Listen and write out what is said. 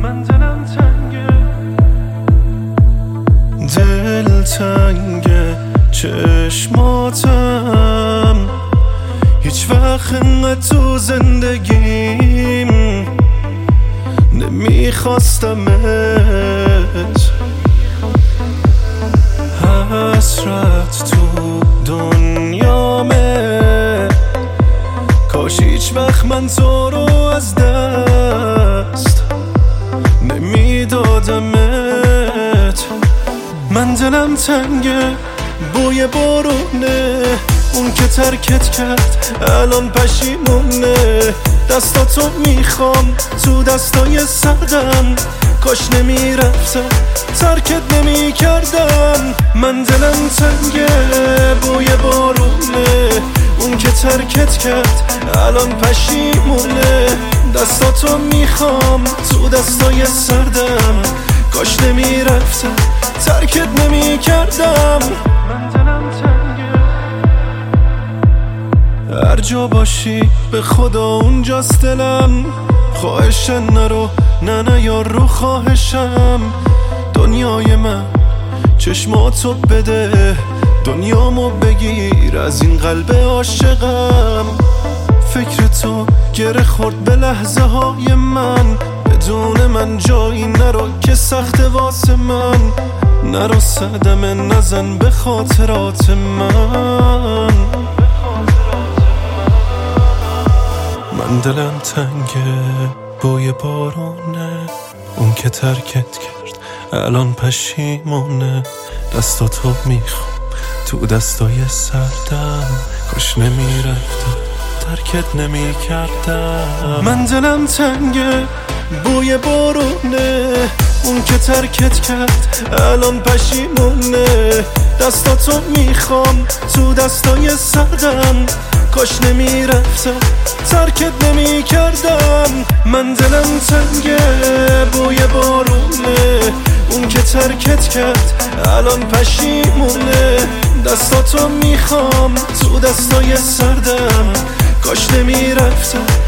من دلم تنگه، دل تنگه، چشماتم هیچ وقت انقدر تو زندگیم نمیخواستمت. حسرت تو دنیامه، کاش هیچ وقت من تو رو از دست نمیدادمت. من دلم تنگه، بوی بارونه، اون که ترکت کرد الان پشیمونه. دستاتو میخوام تو دستای سردم، کاش نمیرفتم ترکت نمیکردم. من دلم تنگه، بوی بارونه، اون که ترکت کرد الان پشیمونه. دستاتو میخوام تو دستای سردم، کاش نمیرفتم ترکت نمیکردم. من دلم تنگه، هر جا باشی به خدا اونجاست دلم. خواهشن نرو، نه یار رو خواهشم. دنیای من چشماتو بده، دنیامو بگیر از این قلب عاشقم. فکر تو گره خورد به لحظه های من، بدون من جایی نرو که سخت واسه من. نرو صدمه نزن به خاطرات من. من دلم تنگه، بوی بارونه، اون که ترکت کرد الان پشیمونه. دستاتو میخوام تو دستای سردم، کاش نمیرفتم ترکت نمیکردم. من دلم تنگه، بوی بارونه، اون که ترکت کرد الان پشیمونه. دستاتو میخوام تو دستای سردم، کاش نمیرفتم ترکت نمیکردم. من دلم تنگه، بوی بارونه، اون که ترکت کرد الان پشیمونه. دستاتو میخوام تو دستای سردم، کاش نمیرفتم